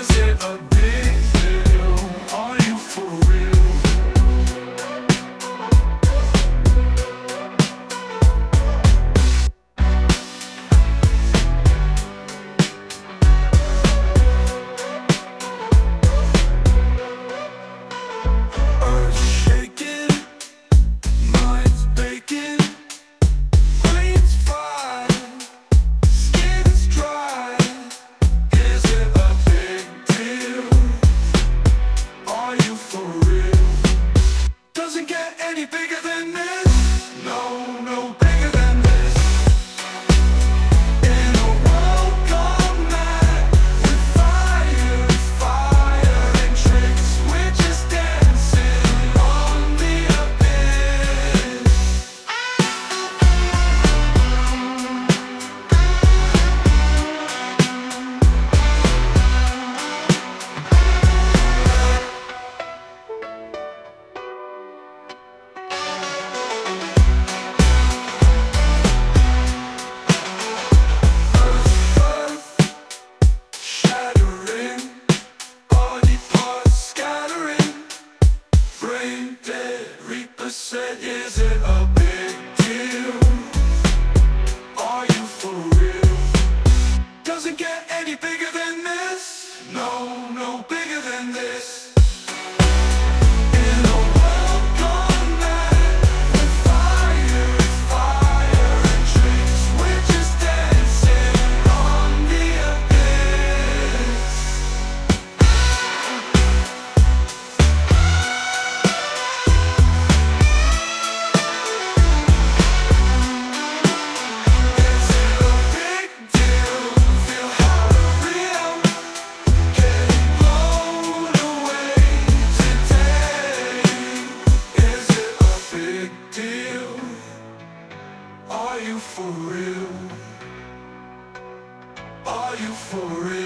Is it a big deal? Are you for real? Earth shaking, minds baking, brains fried, skin's dry. Is it a big deal? Are you for real? Doesn't get any bigger than this. No, no bigger than this. In a world gone mad with fire, fire and tricks, we're just dancing on the abyss. Shattering, body parts scattering, brain dead, Reaper said, is it a big deal? Are you for real? Doesn't get any bigger than this. No, no bigger than this. In a world gone mad with fire, fire and tricks, we're just dancing on the abyss. Is it a big deal? Feel how real, getting blown away today. Is it a big deal? Are you for real? Are you for real?